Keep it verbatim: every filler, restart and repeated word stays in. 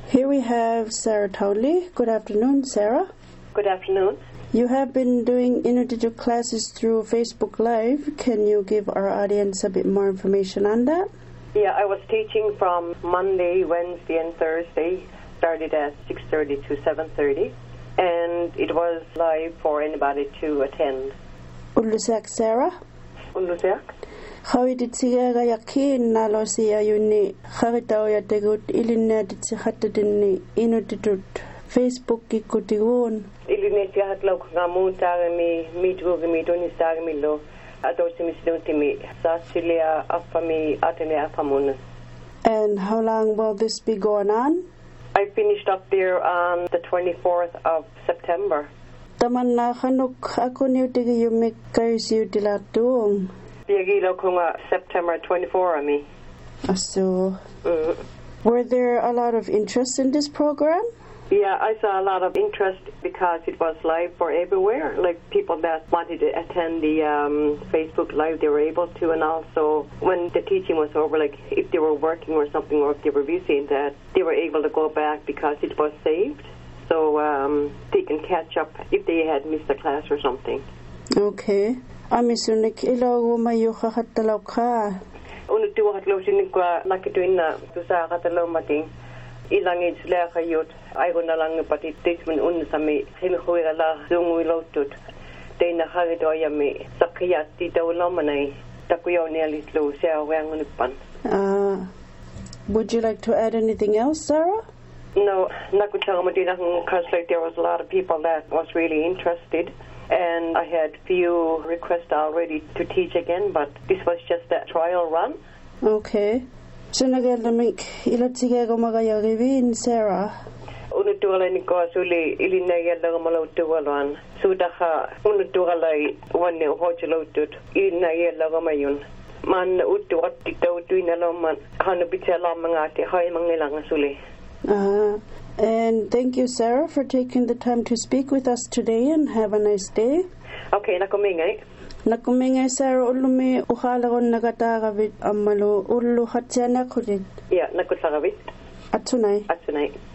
Here we have Sarah Townley. Good afternoon, Sarah. Good afternoon. You have been doing Inuktitut classes through Facebook Live. Can you give our audience a bit more information on that? Yeah, I was teaching from Monday, Wednesday, and Thursday. Started at six thirty to seven thirty, and it was live for anybody to attend. Ulusak Sarah? Ulusak? Hawidit siya gayakin nalo siya yuni haritaw ya tegut ilinadit si hatadin ni Inuktitut Facebook ikutigun. Ilinet siya hatlaw ngamun tagami mitgo gami doni tagami lo ato simisdutimi sa silia afami atene afamun. And how long will this be going on? I finished up there on the twenty-fourth of September. Taman na kanuk ako niyo tigi yumik kayo siyo dilatong. Biagilo kunga September twenty-fourth ami. So, mm. Were there a lot of interest in this program? Yeah, I saw a lot of interest because it was live for everywhere. Like people that wanted to attend the um, Facebook Live, they were able to. And also when the teaching was over, like if they were working or something, or if they were busy, that they were able to go back because it was saved. So um, they can catch up if they had missed a class or something. Okay. Amisunik ilaw mayo kakatalaw ka. Unu tuwa katlaw sinikwa nakituin na tusa katalaw mating. Ilang itsla kayot ay ko na lang pati teachment un sa may hinuhuira la zungu ilotut day na harito ayami sakiyat ti daw lamanay takuyaw ni alitlo siya wang unipan. Uh, would you like to add anything else, Sarah? No, nakutang madinang because like there was a lot of people that was really interested, and I had few requests already to teach again, but this was just a trial run. Okay. So nagalamik ilat sige ko magayagibin, Sarah. Unutugalay ni ko suli ilinayal lang malautugalan. Sudaha unutugalay wan ni hojulotut ilinayal lang mayun. Man utu at titaw tu inalaman hanubitala mga ate hay mangilang suli. Uh, and thank you, Sarah, for taking the time to speak with us today, and have a nice day. Okay, nakumingay. Nakumingay, Sarah, ulumi ukhala ko nagatagabit amalo ulu hatsana kulit. Yeah, nakutlagabit. Atsunay. Atsunay.